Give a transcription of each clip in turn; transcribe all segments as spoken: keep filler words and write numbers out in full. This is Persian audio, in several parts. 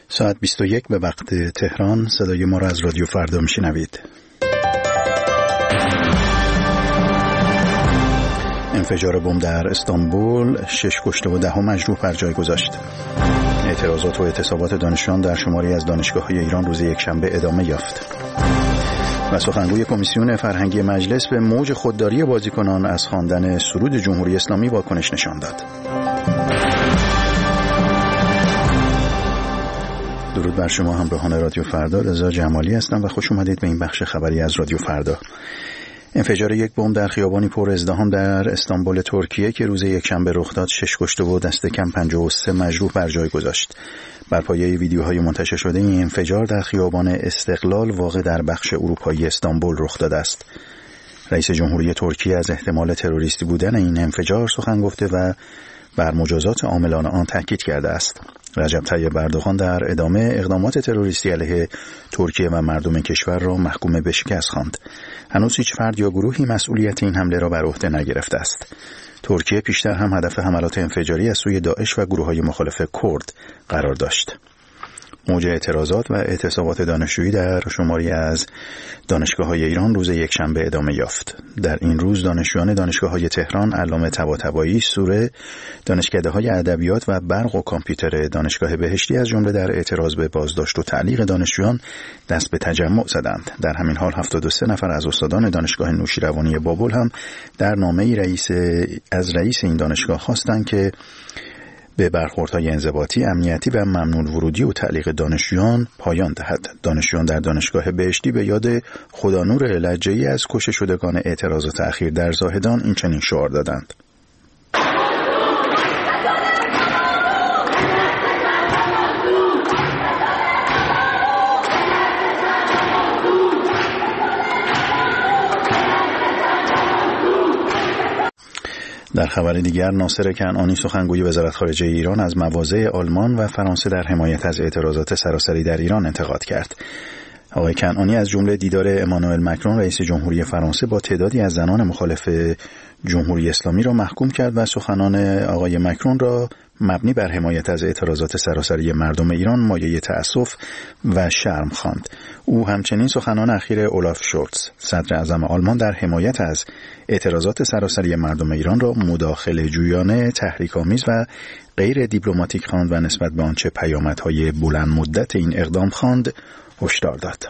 ساعت بیست و یک به وقت تهران. صدای ما را از رادیو فردا میشنوید. انفجار بمب در استانبول، شش کشته و ده مجروح بر جای گذاشت. اعتراضات و اعتصابات دانشجویان در شماری از دانشگاه‌های ایران روز یکشنبه ادامه یافت. و سخنگوی کمیسیون فرهنگی مجلس به موج خودداری بازیکنان از خواندن سرود جمهوری اسلامی واکنش نشان داد. درود بر شما همراهان رادیو فردا، رضا جمالی هستم و خوش اومدید به این بخش خبری از رادیو فردا. انفجار یک بمب در خیابانی پر ازدحام در استانبول ترکیه که روز یکشنبه رخ داد شش کشته و دست کم پنجاه و سه مجروح بر جای گذاشت. بر پایه ویدیوهای منتشر شده این انفجار در خیابان استقلال واقع در بخش اروپایی استانبول رخ داده است. رئیس جمهوری ترکیه از احتمال تروریستی بودن این انفجار سخن گفته و بر مجازات عاملان آن تاکید کرده است. رجب طیب اردوغان در ادامه اقدامات تروریستی علیه ترکیه و مردم کشور را محکوم به شکست خواند. هنوز هیچ فرد یا گروهی مسئولیت این حمله را بر عهده نگرفته است. ترکیه پیشتر هم هدف حملات انفجاری از سوی داعش و گروه‌های مخالف کرد قرار داشت. موج اعتراضات و اعتصابات دانشجویی در شماری از دانشگاه‌های ایران روز یکشنبه ادامه یافت. در این روز دانشجویان دانشگاه‌های تهران، علامه طباطبایی، سوره، دانشکده‌های ادبیات و برق و کامپیوتر دانشگاه بهشتی از جمله در اعتراض به بازداشت و تعلیق دانشجویان دست به تجمع زدند. در همین حال هفتاد و سه نفر از استادان دانشگاه نوشیروانی بابل هم در نامه‌ای رئیس از رئیس این دانشگاه خواستند که به برخوردهای انضباطی، امنیتی و ممنوع ورودی و تعلیق دانشجویان پایان دهد. دانشجویان در دانشگاه بهشتی به یاد خدانور لجه‌ای از کشته شدگان اعتراضات اخیر در زاهدان این چنین شعار دادند: در خبر دیگر، ناصر کنعانی سخنگوی وزارت خارجه ایران از مواضع آلمان و فرانسه در حمایت از اعتراضات سراسری در ایران انتقاد کرد. آقای کنعانی از جمله دیدار امانوئل مکرون رئیس جمهوری فرانسه با تعدادی از زنان مخالف جمهوری اسلامی را محکوم کرد و سخنان آقای مکرون را مبنی بر حمایت از اعتراضات سراسری مردم ایران مایه تأسف و شرم خواند. او همچنین سخنان اخیر اولاف شولتز صدر اعظم آلمان در حمایت از اعتراضات سراسری مردم ایران را مداخله جویانه، تحریک‌آمیز و غیر دیپلماتیک خواند و نسبت به آنچه پیامدهای بلند مدت این اقدام خواند هشدار داد.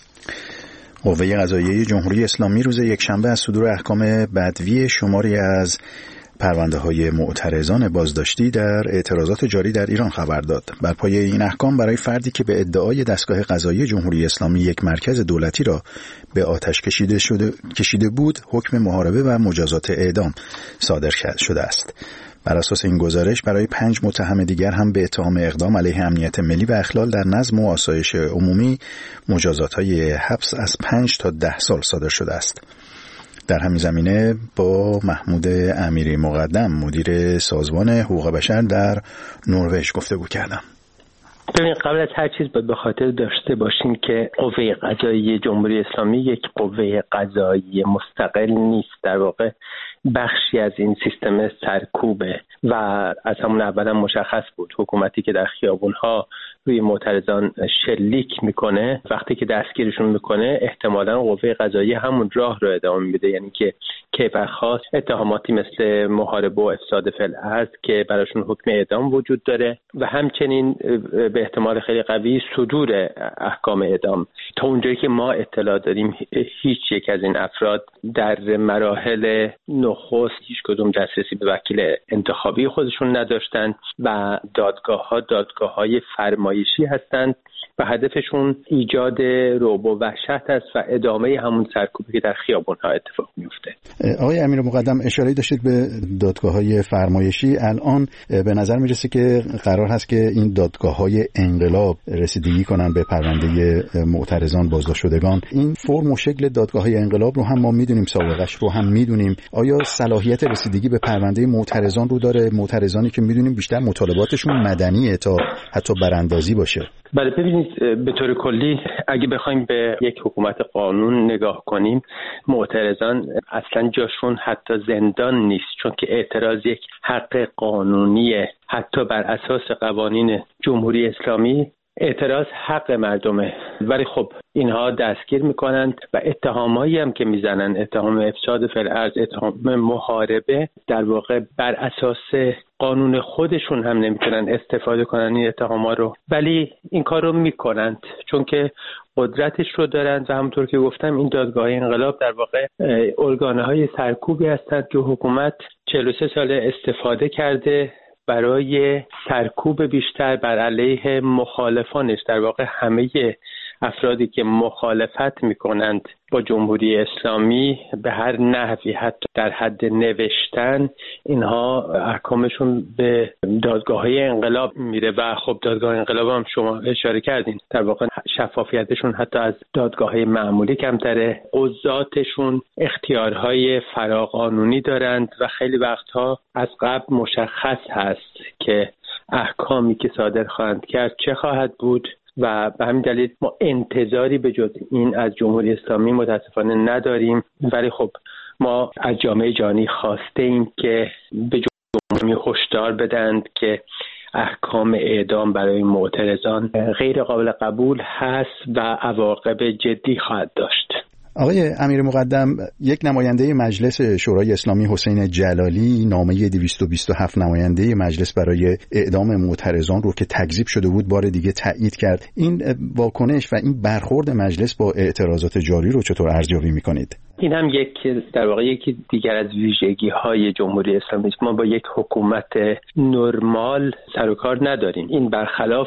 قوه قضاییه جمهوری اسلامی روز یکشنبه از صدور احکام بدوی شماری از پرونده‌های معترضان بازداشتی در اعتراضات جاری در ایران خبر داد. بر پایه این احکام برای فردی که به ادعای دستگاه قضایی جمهوری اسلامی یک مرکز دولتی را به آتش کشیده شده کشیده بود، حکم محاربه و مجازات اعدام صادر شده است. بر اساس این گزارش برای پنج متهم دیگر هم به اتهام اقدام علیه امنیت ملی و اخلال در نظم و آسایش عمومی مجازات‌های حبس از پنج تا ده سال صادر شده است. در همین زمینه با محمود امیری مقدم مدیر سازمان حقوق بشر در نروژ گفتگو کردم. ببین، قبل از هر چیز باید به خاطر داشته باشیم که قوه قضاییه جمهوری اسلامی یک قوه قضایی مستقل نیست، در واقع بخشی از این سیستم سرکوبه و از همون اول هم مشخص بود حکومتی که در خیابون‌ها روی معترضان شلیک میکنه، وقتی که دستگیرشون میکنه احتمالاً قوه قضاییه همون راه رو ادامه میده، یعنی که کیفرخواست اتهاماتی مثل محاربه و افساد فی‌الارض که براشون حکم اعدام وجود داره و همچنین به احتمال خیلی قوی صدور احکام اعدام. تا اونجایی که ما اطلاع داریم هیچ یک از این افراد در مراحل نخست هیچ کدوم دسترسی به وکیل انتخابی خودشون نداشتند و دادگاه‌ها دادگاه‌های فرمایشی هستند و هدفشون ایجاد رعب و وحشت است و ادامه همون سرکوبی که در خیابون‌ها اتفاق میفته. آقای امیر مقدم، اشاره داشتید به دادگاه‌های فرمایشی. الان به نظر میرسه که قرار هست که این دادگاه‌های انقلاب رسیدگی کنن به پرونده معترضان بازداشت شدگان. این فرم و شکل دادگاه‌های انقلاب رو هم ما میدونیم، سابقش رو هم میدونیم. آیا صلاحیت رسیدگی به پرونده معترضان رو داره؟ معترضانی که میدونیم بیشتر مطالباتشون مدنیه تا حتی براندازی باشه. بله، ببینید به طور کلی اگه بخوایم به یک حکومت قانون نگاه کنیم، معترضان اصلا جاشون حتی زندان نیست، چون که اعتراض یک حق قانونیه. حتی بر اساس قوانین جمهوری اسلامی اعتراض حق مردمه، ولی خب اینها دستگیر میکنند و اتهامایی هم که میزنن، اتهام افساد فی الارض، اتهام محاربه، در واقع بر اساس قانون خودشون هم نمیتونن استفاده کنن این اتهاما رو، ولی این کار رو میکنند چون که قدرتش رو دارند و همونطور که گفتم این دادگاه انقلاب در واقع ارگانهای سرکوبی هستند که حکومت چهل و سه ساله استفاده کرده برای سرکوب بیشتر بر علیه مخالفانش. در واقع همه افرادی که مخالفت میکنند با جمهوری اسلامی به هر نحوی، حتی در حد نوشتن، اینها احکامشون به دادگاه‌های انقلاب میره و خب دادگاه انقلاب هم شما اشاره کردین، در واقع شفافیتشون حتی از دادگاه‌های معمولی کمتره، قضاتشون اختیارهای فراقانونی دارند و خیلی وقتها از قبل مشخص هست که احکامی که صادر خواهند کرد چه خواهد بود و به همین دلیل ما انتظاری به جز این از جمهوری اسلامی متاسفانه نداریم. ولی خب ما از جامعه جهانی خواسته ایم که به جمهوری هشدار بدند که احکام اعدام برای معترضان غیر قابل قبول هست و عواقب جدی خواهد داشت. آقای امیر مقدم، یک نماینده مجلس شورای اسلامی حسین جلالی نامه دویست و بیست و هفت نماینده مجلس برای اعدام معترضان رو که تکذیب شده بود بار دیگه تایید کرد. این واکنش و این برخورد مجلس با اعتراضات جاری رو چطور ارزیابی می‌کنید؟ این هم یک در واقع یکی دیگر از ویژگی‌های جمهوری اسلامی است. ما با یک حکومت نرمال سر و کار نداریم. این برخلاف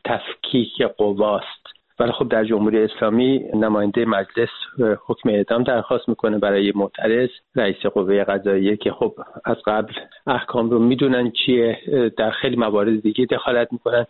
تفکیک قواست. ولی خب در جمهوری اسلامی نماینده مجلس حکم اعدام درخواست میکنه برای معترض، رئیس قوه قضاییه که خب از قبل احکام رو میدونن چیه، در خیلی موارد دیگه دخالت میکنن.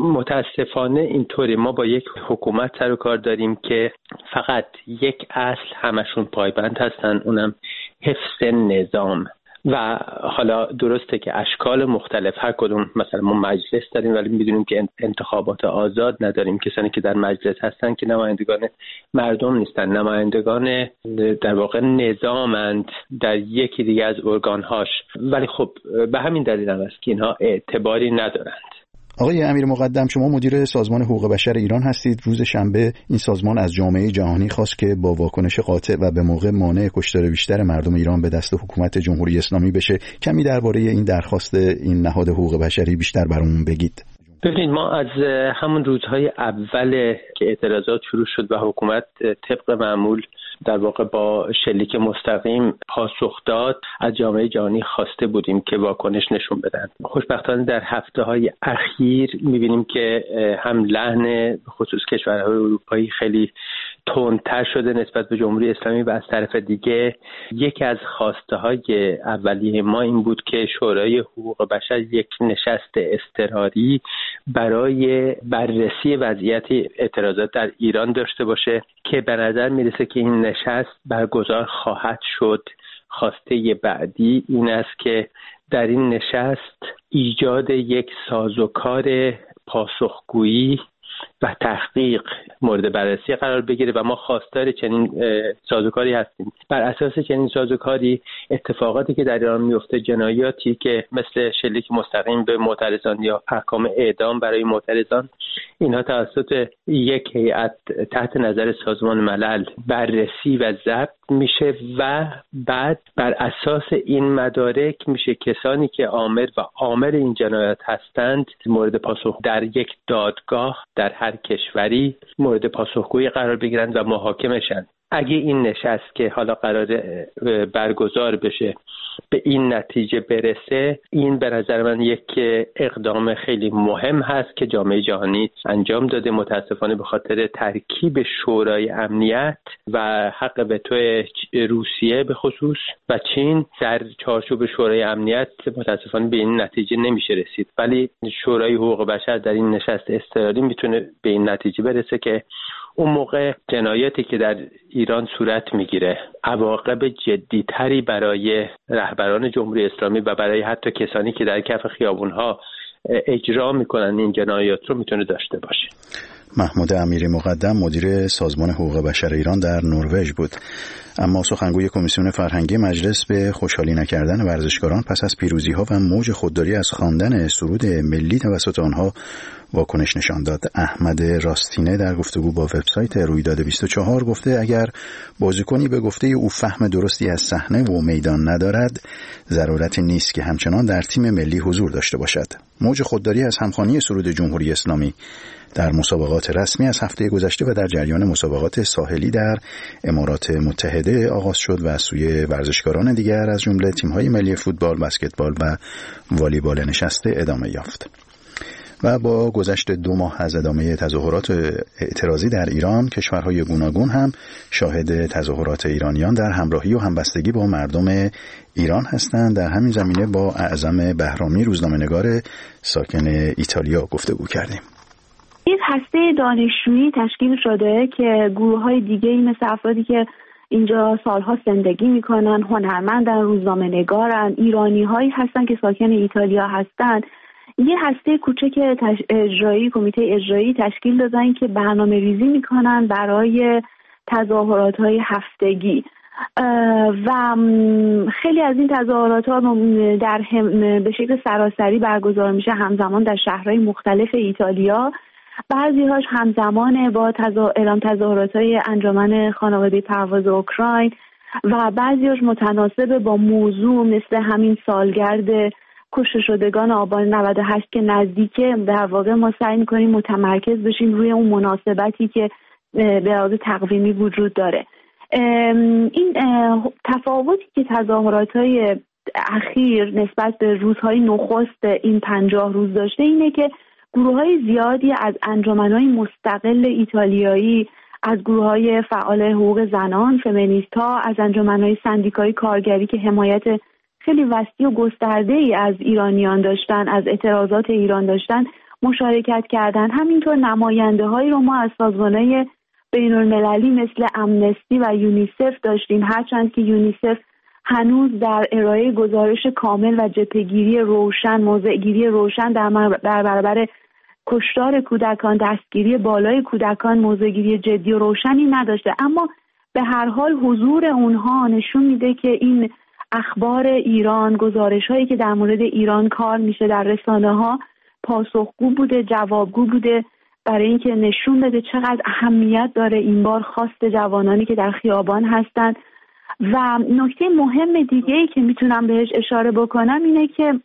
متاسفانه اینطوری ما با یک حکومت سر و کار داریم که فقط یک اصل همشون پایبند هستن، اونم حفظ نظام. و حالا درسته که اشکال مختلف هر کدوم، مثلا ما مجلس داریم ولی میدونیم که انتخابات آزاد نداریم، کسانی که در مجلس هستن که نمایندگان مردم نیستن، نمایندگان در واقع نظامند در یکی دیگه از ارگانهاش، ولی خب به همین دلیل هم است که اینها اعتباری ندارند. آقای امیر مقدم، شما مدیر سازمان حقوق بشر ایران هستید. روز شنبه این سازمان از جامعه جهانی خواست که با واکنش قاطع و به موقع مانع کشتار بیشتر مردم ایران به دست حکومت جمهوری اسلامی بشه. کمی درباره این درخواست این نهاد حقوق بشری بیشتر برامون بگید. ببینید، ما از همون روزهای اول که اعتراضات شروع شد و حکومت طبق معمول در واقع با شلیک مستقیم پاسخ داد، از جامعه جهانی خواسته بودیم که واکنش نشون بدن. خوشبختانه در هفته‌های اخیر می‌بینیم که هم لحن خصوص کشورهای اروپایی خیلی تندتر شده نسبت به جمهوری اسلامی و از طرف دیگه یکی از خواسته‌های اولیه ما این بود که شورای حقوق بشر یک نشست اضطراری برای بررسی وضعیت اعتراضات در ایران داشته باشه که به نظر میرسه که این نشست برگزار خواهد شد. خواسته بعدی این است که در این نشست ایجاد یک سازوکار پاسخگویی و تحقیق مورد بررسی قرار بگیره و ما خواستار چنین سازوکاری هستیم. بر اساس چنین سازوکاری اتفاقاتی که در ایران میفته، جنایاتی که مثل شلیک مستقیم به معترضان یا احکام اعدام برای معترضان، اینها توسط یک هیئت تحت نظر سازمان ملل بررسی و ضبط میشه و بعد بر اساس این مدارک میشه کسانی که عامل و عامل این جنایات هستند مورد پاسخ در یک دادگاه در هر کشوری مورد پاسخگویی قرار بگیرند و محاکمه شند. اگه این نشست که حالا قرار برگزار بشه به این نتیجه برسه، این به نظر من یک اقدام خیلی مهم هست که جامعه جهانی انجام داده. متاسفانه به خاطر ترکیب شورای امنیت و حق وتو روسیه به خصوص و چین در چارچوب شورای امنیت متاسفانه به این نتیجه نمیشه رسید، ولی شورای حقوق بشر در این نشست اضطراری میتونه به این نتیجه برسه که اون موقع جنایاتی که در ایران صورت میگیره عواقب جدیتری برای رهبران جمهوری اسلامی و برای حتی کسانی که در کف خیابونها اجرا میکنن این جنایات رو میتونه داشته باشه. محمود امیری مقدم، مدیر سازمان حقوق بشر ایران در نروژ بود. اما سخنگوی کمیسیون فرهنگی مجلس به خوشحالی نکردن ورزشکاران پس از پیروزی‌ها و موج خودداری از خواندن سرود ملی توسط آنها واکنش نشان داد. احمد راستینه در گفتگو با وبسایت رویداد بیست و چهار گفته اگر بازیکنی به گفته او فهم درستی از صحنه و میدان ندارد، ضرورتی نیست که همچنان در تیم ملی حضور داشته باشد. موج خودداری از همخوانی سرود جمهوری اسلامی در مسابقات رسمی از هفته گذشته و در جریان مسابقات ساحلی در امارات متحده آغاز شد و از سوی ورزشکاران دیگر از جمله تیم‌های ملی فوتبال، بسکتبال و والیبال نشسته ادامه یافت. و با گذشت دو ماه از ادامه تظاهرات اعتراضی در ایران، کشورهای گوناگون هم شاهد تظاهرات ایرانیان در همراهی و همبستگی با مردم ایران هستند. در همین زمینه با اعظم بهرامی، روزنامه‌نگار ساکن ایتالیا گفتگو کردیم. یک هسته دانشجویی تشکیل شده که گروه‌های دیگه‌ای مثل افرادی که اینجا سالها زندگی میکنن، هنرمندن، روزنامه‌نگارن، ایرانی‌هایی هستن که ساکن ایتالیا هستن، یه هسته کوچک اجرایی، کمیته اجرایی تشکیل دادن که برنامه ریزی میکنن برای تظاهرات‌های هفتگی و خیلی از این تظاهرات ها در هم به شکل سراسری برگزار میشه همزمان در شهرهای مختلف ایتالیا. بعضی هاش همزمان با تزا... اعلام تظاهرات های انجمن خانواده پرواز اوکراین و بعضی هاش متناسب با موضوع مثل همین سالگرد کشته شدگان آبان نود و هشت که نزدیکه. در واقع ما سعی میکنیم متمرکز بشیم روی اون مناسبتی که به لحاظ تقویمی وجود داره. این تفاوتی که تظاهرات‌های اخیر نسبت به روزهای نخست این پنجاه روز داشته اینه که گروه‌های زیادی از انجمن‌های مستقل ایتالیایی، از گروه‌های فعال حقوق زنان، فمینیست‌ها، از انجمن‌های سندیکای کارگری که حمایت خیلی وسیع و گسترده‌ای از ایرانیان داشتن، از اعتراضات ایران داشتن، مشارکت کردن. همینطور نماینده‌هایی رو ما از سازمان‌های بین‌المللی مثل امنستی و یونیسف داشتیم، هرچند که یونیسف هنوز در ارائه گزارش کامل و جبهه‌گیری روشن، موضع‌گیری روشن در برابر کشتار کودکان، دستگیری بالای کودکان موضع‌گیری جدی و روشنی نداشته. اما به هر حال حضور اونها نشون میده که این اخبار ایران، گزارش‌هایی که در مورد ایران کار میشه در رسانه‌ها پاسخگو بوده، جوابگو بوده، برای اینکه نشون بده چقدر اهمیت داره این بار خواست جوانانی که در خیابان هستند. و نکته مهم دیگه‌ای که میتونم بهش اشاره بکنم اینه که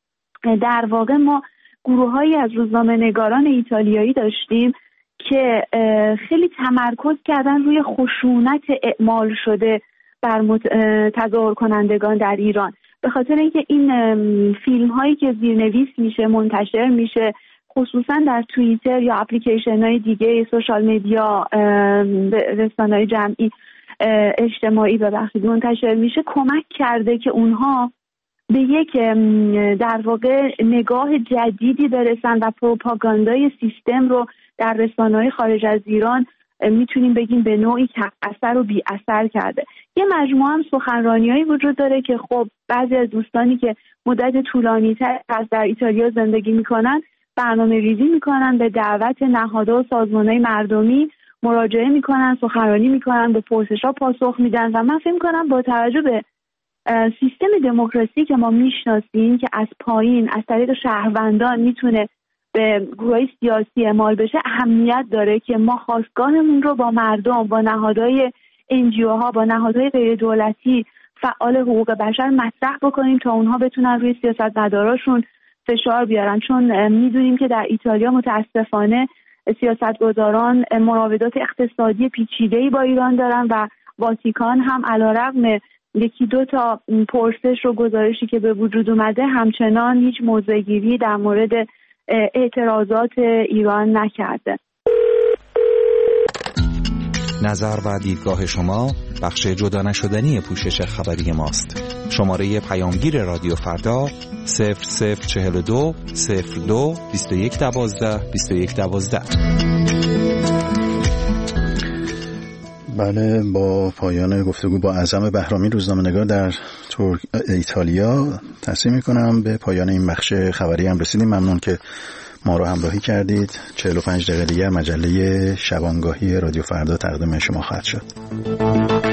در واقع ما گروه‌هایی از روزنامه‌نگاران ایتالیایی داشتیم که خیلی تمرکز کردن روی خشونت اعمال شده بر تظاهر کنندگان در ایران، به خاطر اینکه این فیلم‌هایی که زیرنویس میشه، منتشر میشه، خصوصا در توییتر یا اپلیکیشن‌های دیگه سوشال مدیا، رسانه‌های جمعی اجتماعی ببخشید منتشر میشه، کمک کرده که اونها به یک در واقع نگاه جدیدی برسن و پروپاگاندای سیستم رو در رسانه‌های خارج از ایران میتونیم بگیم به نوعی کم اثر و بی اثر کرده. یه مجموعه هم سخنرانی‌هایی وجود داره که خب بعضی از دوستانی که مدت طولانی‌تر از در ایتالیا زندگی میکنن برنامه ریزی میکنن، به دعوت نهادها و سازمان‌های مردمی مراجعه میکنن، سخنرانی میکنن، به پرسش‌ها پاسخ میدن و من فکر میکنم با توجه به سیستم دموکراسی که ما میشناسیم که از پایین از طریق شهروندان میتونه به گروه‌های سیاسی اعمال بشه، اهمیت داره که ما خواستگاهمون رو با مردم، با نهادهای انجیوها، با نهادهای غیر دولتی فعال حقوق بشر مطرح بکنیم تا اونها بتونن روی سیاستمداراشون فشار بیارن. چون میدونیم که در ایتالیا متاسفانه سیاستگزاران مراودات اقتصادی پیچیده‌ای با ایران دارن و واتیکان هم علیرغم یکی دو تا پرسش و گزارشی که به وجود اومده همچنان هیچ موضع‌گیری در مورد اعتراضات ایران نکرده. نظر و دیدگاه شما بخش جدا نشدنی پوشش خبری ماست. شماره پیامگیر رادیو فردا صفر صفر چهل و دو صفر دو بیست و یک دوازده بیست و یک دوازده. بله، با پایان گفتگو با اعظم بهرامی روزنامه‌نگار در ترک... ایتالیا تصمیم میکنم به پایان این بخش خبری هم رسیدیم. ممنون که ما رو همراهی کردید. چهل و پنج دقیقه دیگر مجله شبانگاهی رادیو فردا تقدیم شما خواهد شد.